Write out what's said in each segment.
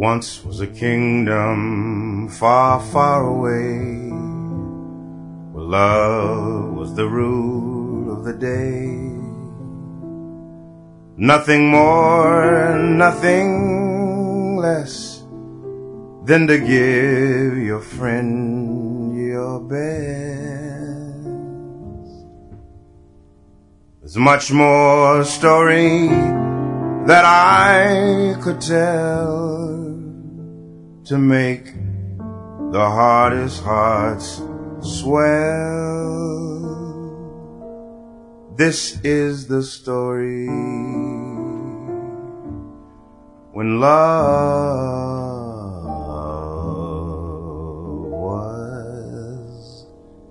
once was a kingdom far, far away, where love was the rule of the day. Nothing more, nothing less than to give your friend your best. There's much more story that I could tell to make the hardest hearts swell. This is the story when love was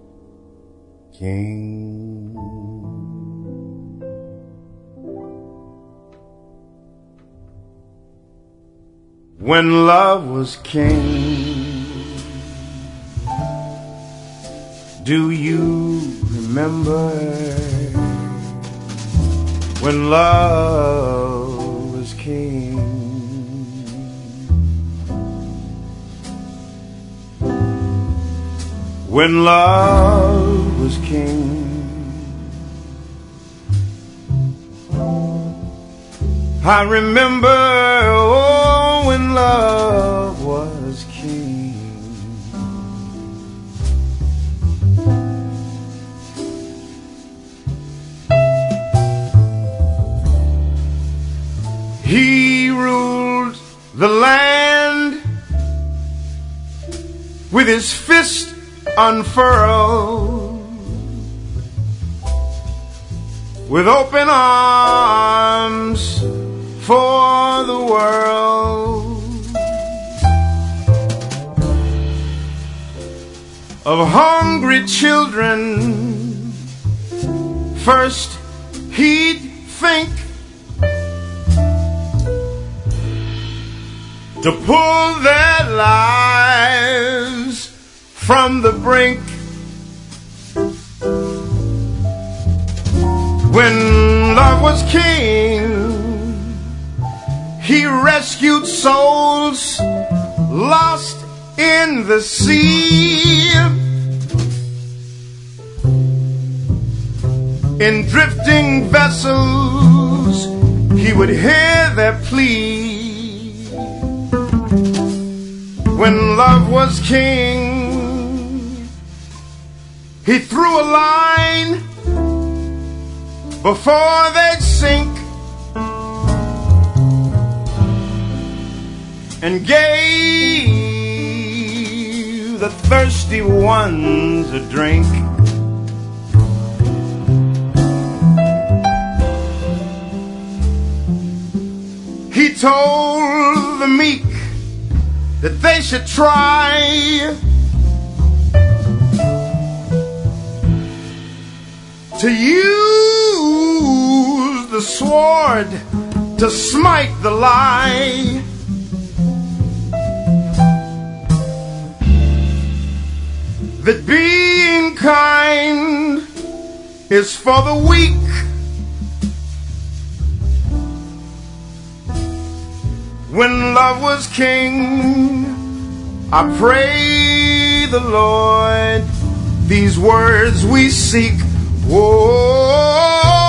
king. When love was king, do you remember? When love was king, when love was king, I remember, oh, when love was king. He ruled the land with his fist unfurled, with open arms for the world, of hungry children first he'd think to pull their lives from the brink. When love was king, he rescued souls lost in the sea. In drifting vessels, he would hear their plea. When love was king, he threw a line before they'd sink, and gave the thirsty ones a drink. He told the meek that they should try to use the sword to smite the lie. That being kind is for the weak. When love was king, I pray the Lord these words we seek. Whoa.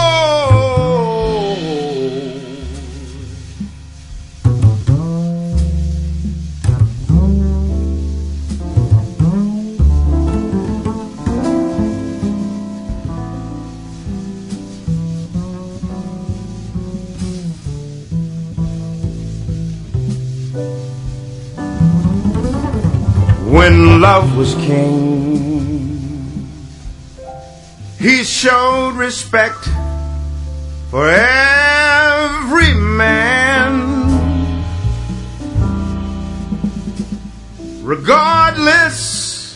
When love was king, he showed respect for every man, regardless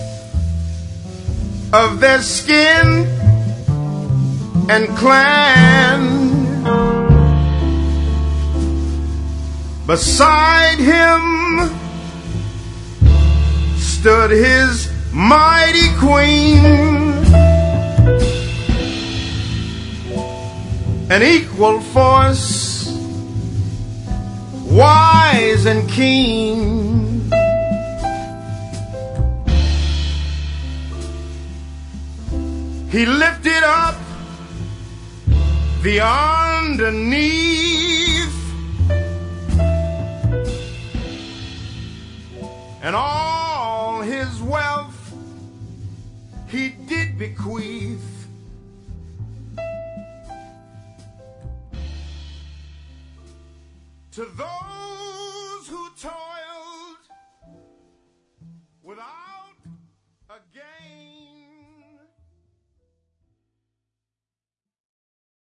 of their skin and clan. Beside him stood his mighty queen, an equal force wise and keen. He lifted up the underneath, and all his wealth he did bequeath to those who toiled